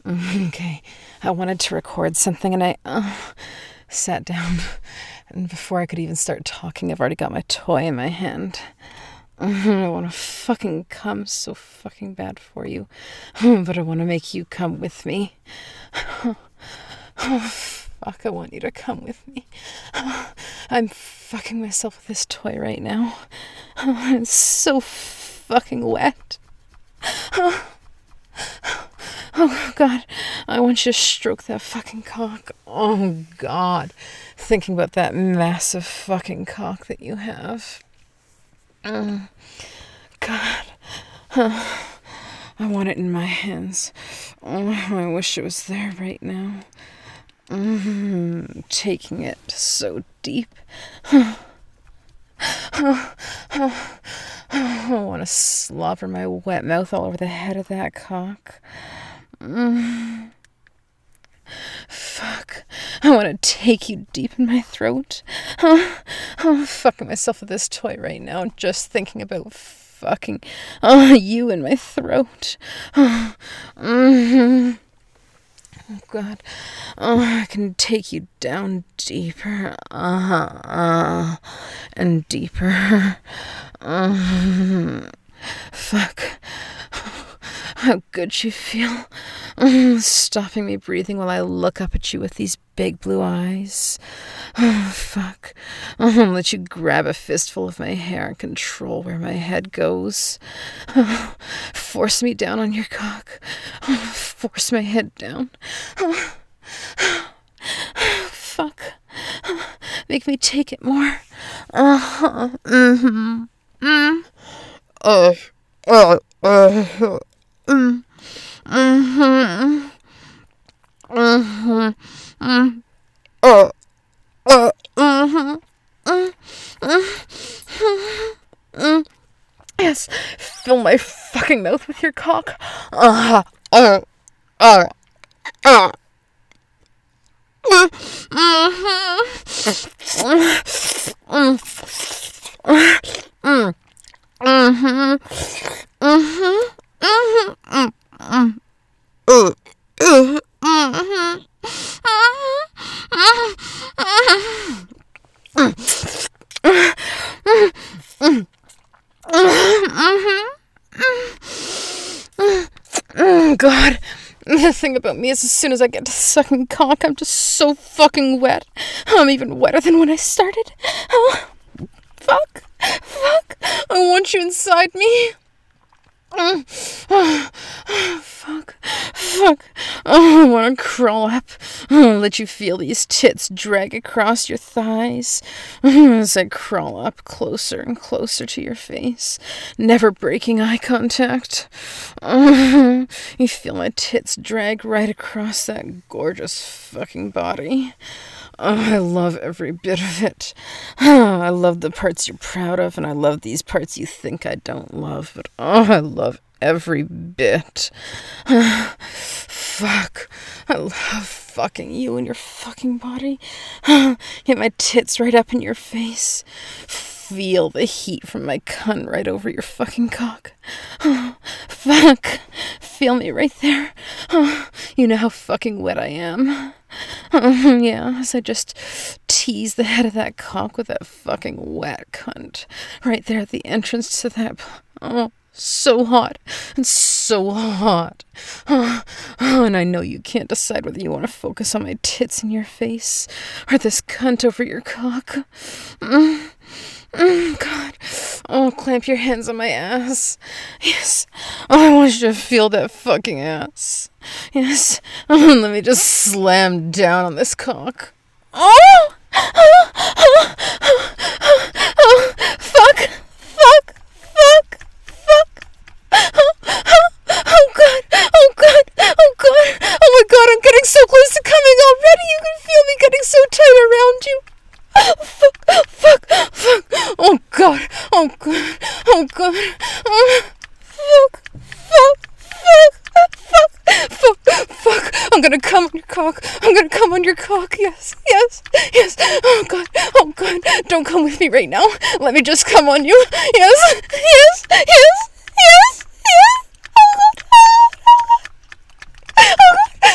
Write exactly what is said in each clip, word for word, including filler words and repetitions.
Okay, I wanted to record something and I uh, sat down. And before I could even start talking, I've already got my toy in my hand. I want to fucking come so fucking bad for you. But I want to make you come with me. Oh, fuck, I want you to come with me. I'm fucking myself with this toy right now. It's so fucking wet. Oh, God, I want you to stroke that fucking cock. Oh, God. Thinking about that massive fucking cock that you have. Mm. God. Oh, I want it in my hands. Oh, I wish it was there right now. Mm, taking it so deep. Oh, oh, oh, I want to slobber my wet mouth all over the head of that cock. Mm. Fuck. I want to take you deep in my throat. Oh, I'm fucking myself with this toy right now, just thinking about fucking oh, you in my throat. Oh, mm-hmm. Oh, God. Oh, I can take you down deeper. Uh-huh. Uh, and deeper. Uh, fuck. How good you feel. Mm, stopping me breathing while I look up at you with these big blue eyes. Oh, fuck. I'll let you grab a fistful of my hair and control where my head goes. Oh, force me down on your cock. Oh, force my head down. Oh, fuck. Make me take it more. Uh-huh. Mm-hmm. Mm. Uh, uh, uh, Mm. Mm-hmm. Mm-hmm. Mm. Uh. Uh. Mm-hmm. Mm. Mm. Mm. Yes. Fill my fucking mouth with your cock. Uh. Uh. Uh. Uh. Mm-hmm. Mm. Mm. Mm-hmm. Mm-hmm. Mm-hmm. Mm. Mm. Uh. Uh. Mm-hmm. Mm. God. The thing about me is as soon as I get to sucking cock, I'm just so fucking wet. I'm even wetter than when I started. Oh, fuck. Fuck. I want you inside me. Mm. Oh, oh, fuck. Fuck. Oh, I want to crawl up. Oh, let you feel these tits drag across your thighs as I crawl up closer and closer to your face, never breaking eye contact. Oh, you feel my tits drag right across that gorgeous fucking body. Oh, I love every bit of it. Oh, I love the parts you're proud of, and I love these parts you think I don't love, but oh, I love every bit. Oh, fuck. I love fucking you and your fucking body. Oh, get my tits right up in your face. Feel the heat from my cunt right over your fucking cock. Oh, fuck. Feel me right there. Oh, you know how fucking wet I am. Oh, yeah, as I just tease the head of that cock with that fucking wet cunt. Right there at the entrance to that... Oh, so hot. And so hot. Oh, oh, and I know you can't decide whether you want to focus on my tits in your face or this cunt over your cock. Mm. Mm, God. Oh, clamp your hands on my ass. Yes. Oh, I want you to feel that fucking ass. Yes. Oh, and let me just slam down on this cock. Oh! Oh! Oh! Oh! Oh! Fuck! Fuck! Fuck! Fuck! Oh! Oh! Oh, God! Oh, God! Oh, God! Oh, my God, I'm getting so close to coming already. You can feel me getting so tight around you. Oh, fuck, fuck, fuck. Oh, God. Oh, God. Oh, God. Oh, fuck, fuck, fuck, fuck, fuck, fuck. I'm gonna come on your cock. I'm gonna come on your cock. Yes, yes, yes. Oh, God. Oh, God. Don't come with me right now. Let me just come on you. Yes, yes, yes, yes, yes. Oh, God. Oh, God. Oh, God.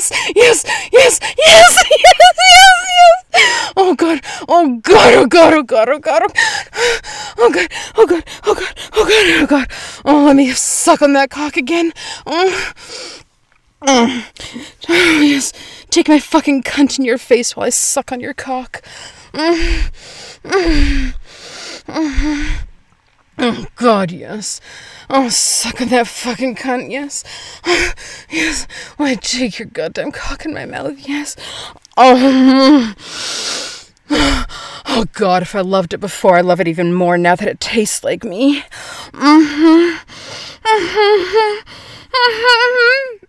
yes, yes, yes, yes, yes, yes, yes. Oh god, oh god, oh god, oh god, oh god, oh god, oh god, oh god, oh god, oh god, oh god. Oh, let me suck on that cock again. Oh. Oh, yes. Take my fucking cunt in your face while I suck on your cock. Mm. Mm. Mm. Oh, God, yes. Oh, suck on that fucking cunt, yes. Oh, yes. While I take your goddamn cock in my mouth, yes. Oh. Oh, God, if I loved it before, I love it even more now that it tastes like me. Mm-hmm. Mm-hmm. Mm-hmm.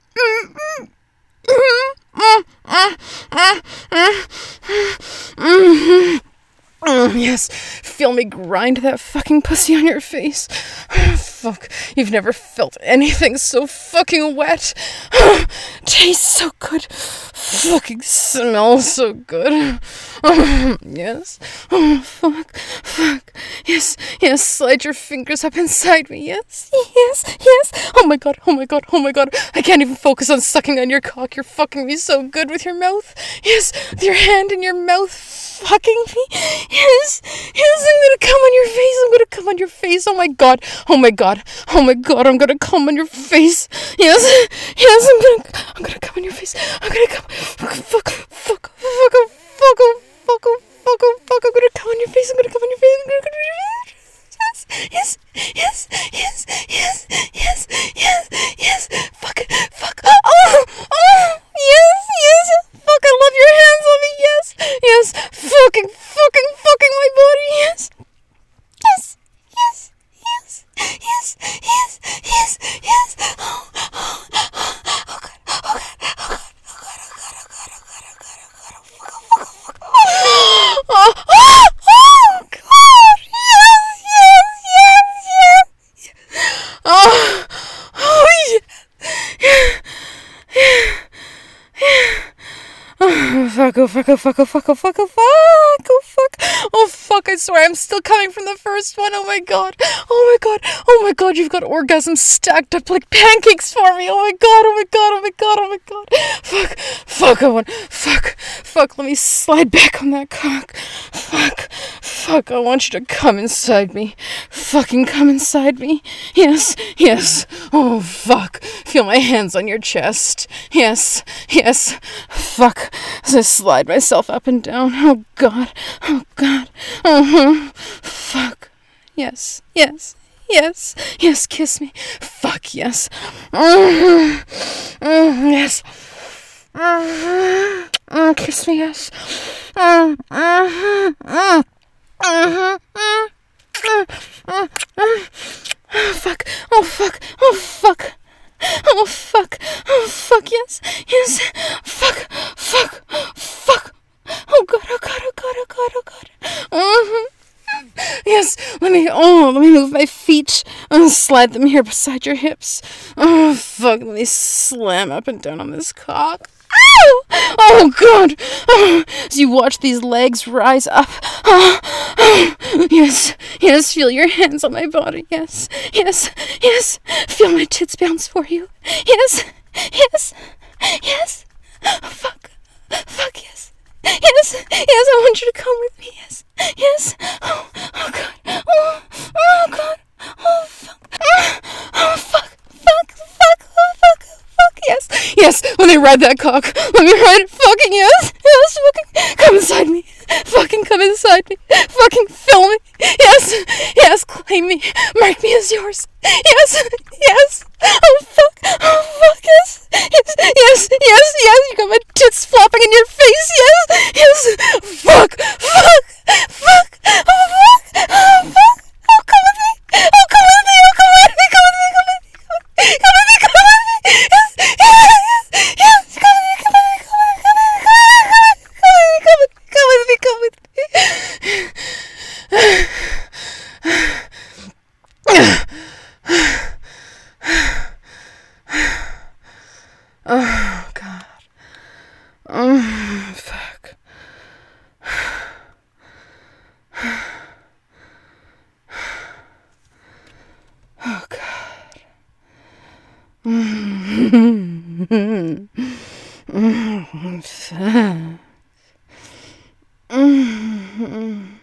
Mm, yes, feel me grind that fucking pussy on your face. Fuck, you've never felt anything so fucking wet. Tastes so good. Fucking smells so good. Oh, yes. Oh, fuck, fuck. Yes, yes, slide your fingers up inside me. Yes, yes, yes. Oh my god, oh my god, oh my god. I can't even focus on sucking on your cock. You're fucking me so good with your mouth. Yes, with your hand in your mouth. Fucking me. Yes, yes, I'm gonna come on your face. I'm gonna come on your face. Oh my god. Oh my god. Oh my god. I'm gonna come on your face. Yes, yes, I'm gonna, I'm gonna come on your face. I'm gonna come. Fuck, fuck, fuck, fuck, fuck, fuck, fuck, fuck, fuck. I'm gonna come on your face. I'm gonna come on your face. I'm gonna come on your face. Yes, yes, yes, yes, yes, yes, yes. Fuck, fuck. Oh, oh, yes, yes. Fuck, I love your hands on me. Yes, yes. Fucking, fucking, fucking my body. Yes, yes, yes, yes, yes, yes, yes, yes. Oh, oh, oh, oh god, oh god, oh god, oh god, oh god, oh god, oh god, oh god, oh god, oh fuck, oh fuck, oh fuck. Oh, oh, oh god. Yes, yes, yes, yes. Oh, oh yeah. Oh fuck, oh fuck, oh fuck, oh fuck, oh fuck, oh fuck, oh fuck, oh fuck, I swear I'm still coming from the first one. Oh my god, oh my god, oh my god, you've got orgasms stacked up like pancakes for me. Oh my god, oh my god, oh my god, oh my god. Fuck, fuck, I want, fuck, fuck, let me slide back on that cock. Fuck, fuck, I want you to come inside me. Fucking come inside me. Yes, yes, oh fuck, feel my hands on your chest. Yes, yes, fuck. As I slide myself up and down. Oh god. Oh god. Uh-huh. Fuck. Yes. Yes. Yes. Yes. Kiss me. Fuck yes. Uh-huh. Uh, yes. Uh-huh. Uh, kiss me. Yes. Uh, uh-huh. Uh, uh-huh. Uh, uh, uh, uh. Oh fuck. Oh fuck. Oh fuck. Oh fuck, oh fuck, yes, yes, fuck, fuck, fuck, oh god, oh god, oh god, oh god, oh god, uh-huh. Yes, let me, oh, let me move my feet, and slide them here beside your hips, oh fuck, let me slam up and down on this cock. Ow! Oh god! Oh, as you watch these legs rise up. Oh, oh, yes, yes, feel your hands on my body. Yes, yes, yes. Feel my tits bounce for you. Yes, yes, yes. Oh, fuck, fuck, yes. Yes, yes, I want you to come with me. Yes, yes. Oh, oh god. Oh, oh god. Oh fuck. Oh, oh fuck. Fuck, fuck, oh fuck. Fuck, yes, yes, let me ride that cock, let me ride it, fucking yes, yes, fucking, come inside me, fucking come inside me, fucking fill me, yes, yes, claim me, mark me as yours, yes, yes, oh fuck, oh fuck, yes, yes, yes, yes, yes, you got my tits flopping in your face, yes, yes, fuck, fuck, fuck, oh fuck, oh fuck, oh come with me, oh come with me, oh come with me, come with me, come with me, come with me, come with me, come with me, yes, yes, yes, yes, come with me, come with me, come with me, come with me, come with me, come with me, oh god, oh fuck. Oh god. Mm, fuck. Mm, mm.